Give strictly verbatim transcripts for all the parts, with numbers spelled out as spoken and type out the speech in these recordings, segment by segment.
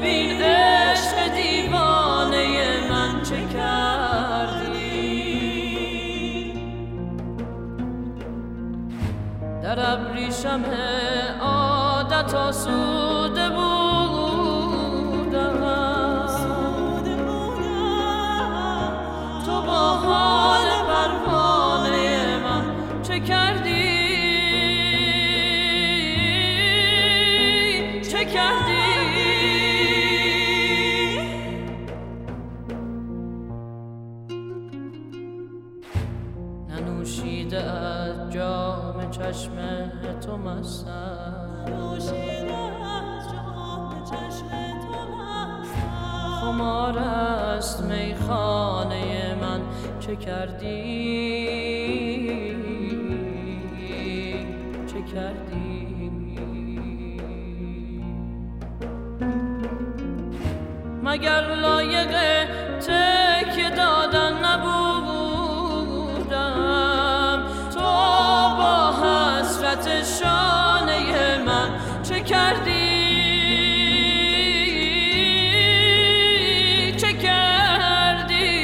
ببین عشق دیوانه من چه کردی. در ابریشم عادت آسوده بودم، تو با حال پروانه من چه کردی، چه کردی. ننوشیده از جام چشم تو مستم، خمار است میخانه من چه کردی، چه کردی. مگر لایق تکیه دادن نبودم، تو با حسرت شانه من چه کردی، چه کردی.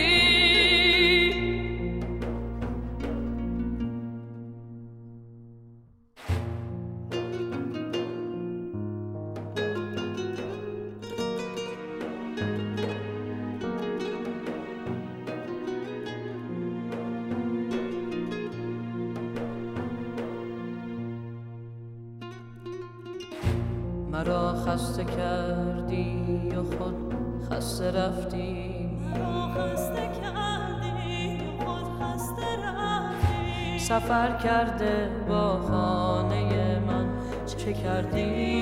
مرا خسته کردی و خود خسته رفتی، مرا خسته کردی و خود خسته رفتی. سفر کرده با خانه من چه کردی،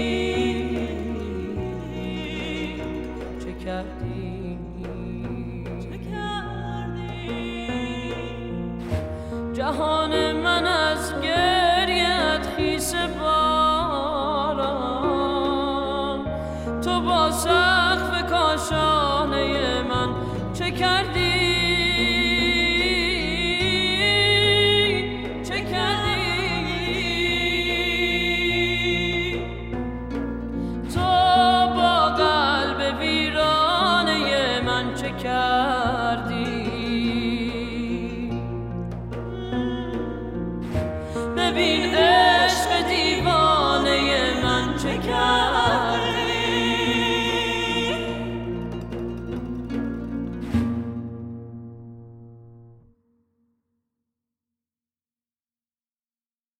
چه کردی، چه کردی. جهان من از گریه‌ات خیس باران، تو با سقف کاشانه من چه کردی،